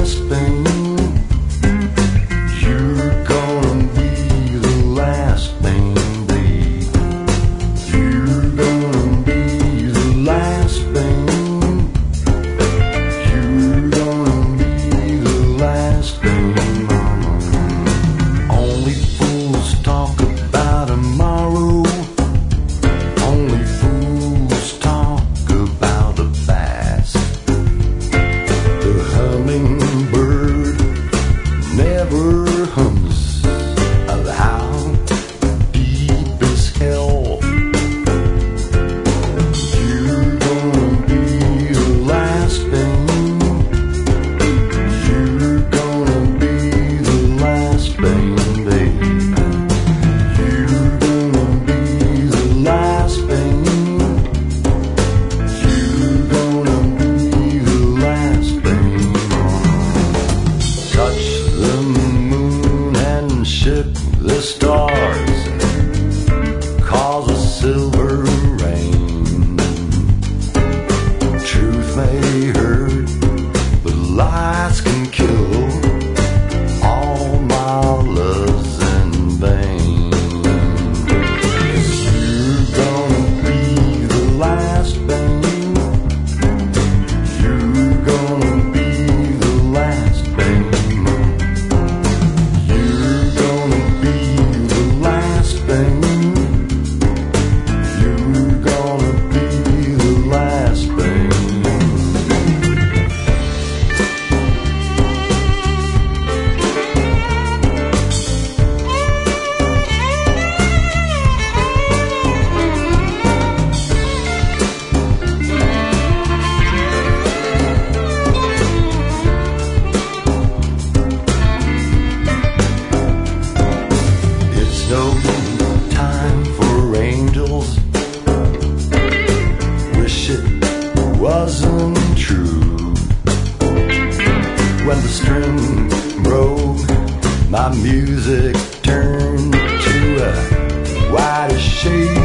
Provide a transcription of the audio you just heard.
last thing. You're gonna be the last thing, babe. You're gonna be the last thing. You're gonna be the last thing, mama. Only fools talk about tomorrow. Only fools talk about the past. The hummingbird never hums how deep is hell. You're gonna be the last thing. You're gonna be the last thing, babe. You're gonna be the last thing. You're gonna be the last thing. Touch the moon and shook the stars, cause a silver rain. Truth may hurt, but lies can kill. All my love's in vain. You're gonna be the last thing. You're gonna be the last thing. You're gonna be the last thing. You're gonna be the last thing. It's no time for angels. Wish it wasn't true. When the string broke, my music turned to a white shade